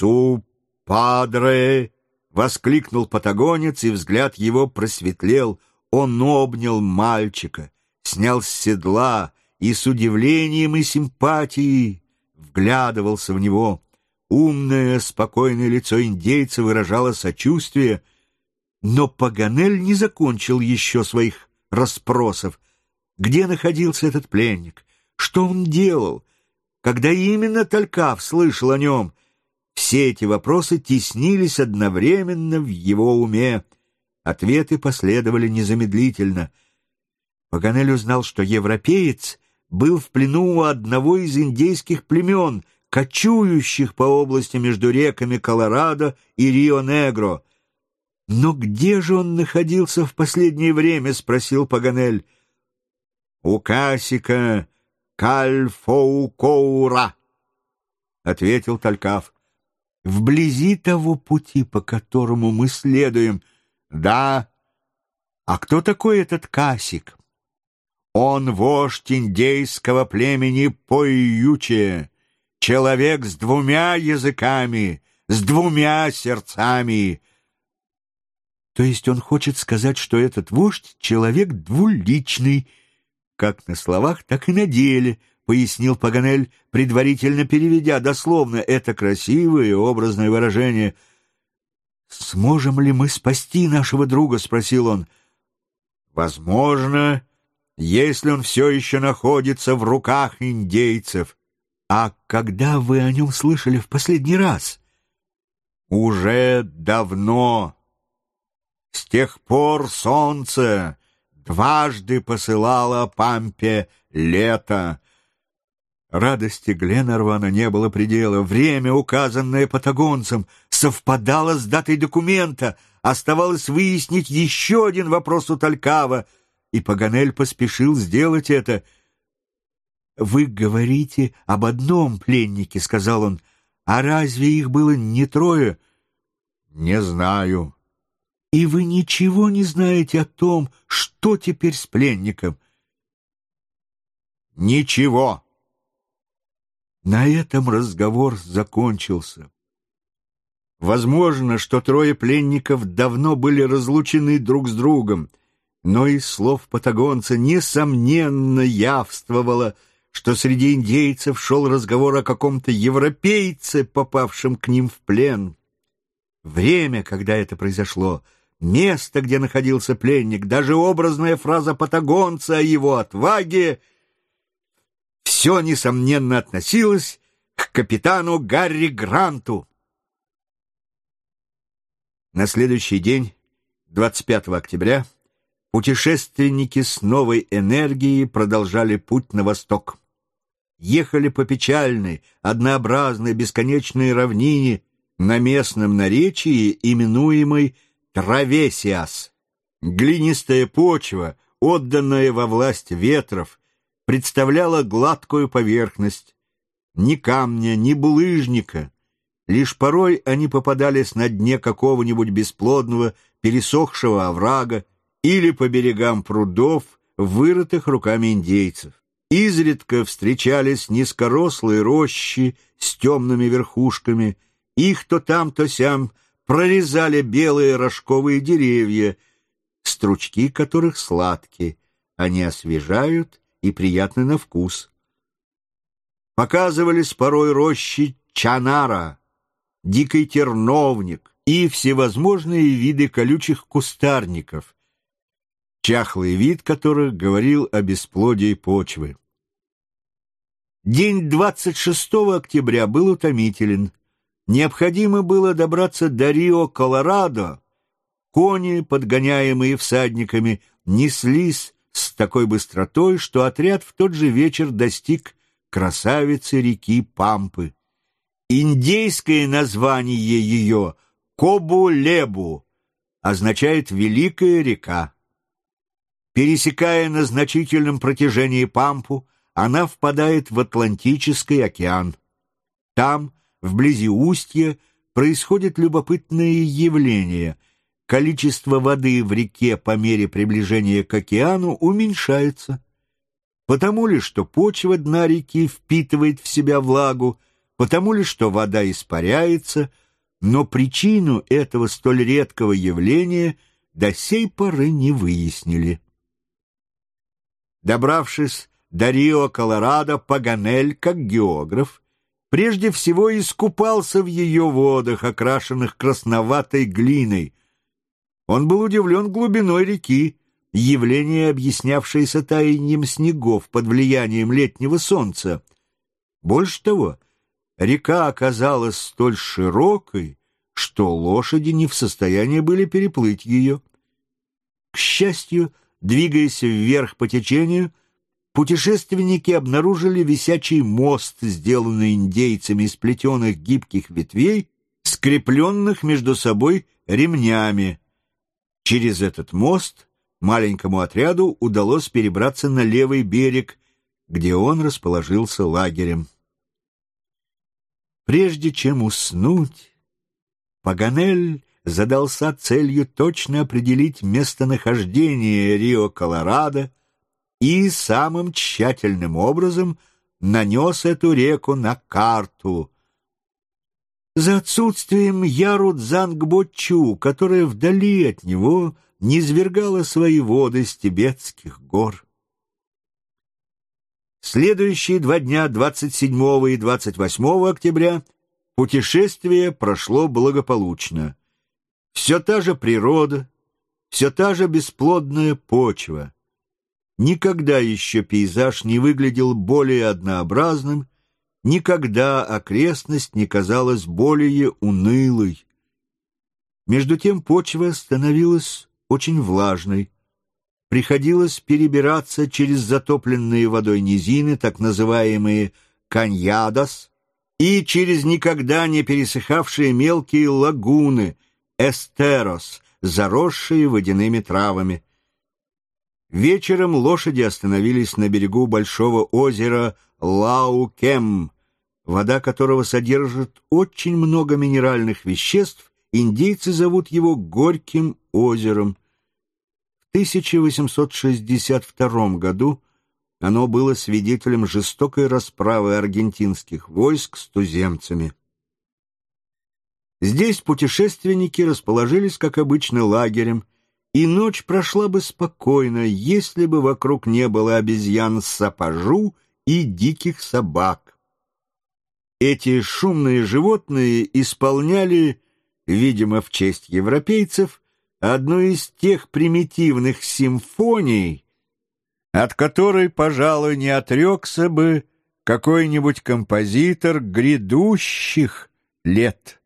«Су, падре!» — воскликнул патагонец, и взгляд его просветлел. Он обнял мальчика, снял с седла и с удивлением и симпатией вглядывался в него. Умное, спокойное лицо индейца выражало сочувствие, но Паганель не закончил еще своих расспросов. Где находился этот пленник? Что он делал? Когда именно Талькав слышал о нем? Все эти вопросы теснились одновременно в его уме. Ответы последовали незамедлительно. Паганель узнал, что европеец был в плену у одного из индейских племен, кочующих по области между реками Колорадо и Рио-Негро. «Но где же он находился в последнее время?» — спросил Паганель. «У Касика Кальфоукоура», — ответил Талькав. «Вблизи того пути, по которому мы следуем». «Да. А кто такой этот Касик?» «Он вождь индейского племени Пойюче, человек с 2 языками, с 2 сердцами». То есть он хочет сказать, что этот вождь — человек двуличный, как на словах, так и на деле, — пояснил Паганель, предварительно переведя дословно это красивое и образное выражение. «Сможем ли мы спасти нашего друга?» — спросил он. «Возможно, если он все еще находится в руках индейцев». «А когда вы о нем слышали в последний раз?» «Уже давно. С тех пор солнце дважды посылало Пампе лето». Радости Гленарвана не было предела. Время, указанное патагонцем, совпадало с датой документа. Оставалось выяснить еще один вопрос у Талькава, и Паганель поспешил сделать это. «Вы говорите об одном пленнике», — сказал он. «А разве их было не 3?» «Не знаю». «И вы ничего не знаете о том, что теперь с пленником?» «Ничего». На этом разговор закончился. Возможно, что 3 пленников давно были разлучены друг с другом, но из слов патагонца несомненно явствовало, что среди индейцев шел разговор о каком-то европейце, попавшем к ним в плен. Время, когда это произошло, место, где находился пленник, даже образная фраза патагонца о его отваге — все, несомненно, относилось к капитану Гарри Гранту. На следующий день, 25 октября, путешественники с новой энергией продолжали путь на восток. Ехали по печальной, однообразной, бесконечной равнине на местном наречии, именуемой Травесиас. Глинистая почва, отданная во власть ветров, представляла гладкую поверхность. Ни камня, ни булыжника. Лишь порой они попадались на дне какого-нибудь бесплодного, пересохшего оврага или по берегам прудов, вырытых руками индейцев. Изредка встречались низкорослые рощи с темными верхушками. Их то там, то сям прорезали белые рожковые деревья, стручки которых сладкие. Они освежают и приятны на вкус. Показывались порой рощи чанара, дикий терновник и всевозможные виды колючих кустарников, чахлый вид которых говорил о бесплодии почвы. День 26 октября был утомителен. Необходимо было добраться до Рио-Колорадо. Кони, подгоняемые всадниками, неслись с такой быстротой, что отряд в тот же вечер достиг красавицы реки Пампы. Индейское название ее Кобу-Лебу означает «великая река». Пересекая на значительном протяжении Пампу, она впадает в Атлантический океан. Там, вблизи устья, происходит любопытное явление. Количество воды в реке по мере приближения к океану уменьшается. Потому ли, что почва дна реки впитывает в себя влагу, потому ли, что вода испаряется, но причину этого столь редкого явления до сей поры не выяснили. Добравшись до Рио-Колорадо, Паганель, как географ, прежде всего искупался в ее водах, окрашенных красноватой глиной. Он был удивлен глубиной реки, явление, объяснявшееся таянием снегов под влиянием летнего солнца. Больше того, река оказалась столь широкой, что лошади не в состоянии были переплыть ее. К счастью, двигаясь вверх по течению, путешественники обнаружили висячий мост, сделанный индейцами из плетеных гибких ветвей, скрепленных между собой ремнями. Через этот мост маленькому отряду удалось перебраться на левый берег, где он расположился лагерем. Прежде чем уснуть, Паганель задался целью точно определить местонахождение Рио-Колорадо и самым тщательным образом нанес эту реку на карту. За отсутствием Яру-Дзангбо-Чу, которая вдали от него низвергала свои воды с Тибетских гор. Следующие 2 дня, 27 и 28 октября, путешествие прошло благополучно. Все та же природа, все та же бесплодная почва. Никогда еще пейзаж не выглядел более однообразным, никогда окрестность не казалась более унылой. Между тем почва становилась очень влажной. Приходилось перебираться через затопленные водой низины, так называемые каньядос, и через никогда не пересыхавшие мелкие лагуны, эстерос, заросшие водяными травами. Вечером лошади остановились на берегу большого озера Лаукем, вода которого содержит очень много минеральных веществ, индейцы зовут его Горьким озером. В 1862 году оно было свидетелем жестокой расправы аргентинских войск с туземцами. Здесь путешественники расположились, как обычно, лагерем, и ночь прошла бы спокойно, если бы вокруг не было обезьян-сапожу и диких собак. Эти шумные животные исполняли, видимо, в честь европейцев, одну из тех примитивных симфоний, от которой, пожалуй, не отрекся бы какой-нибудь композитор грядущих лет.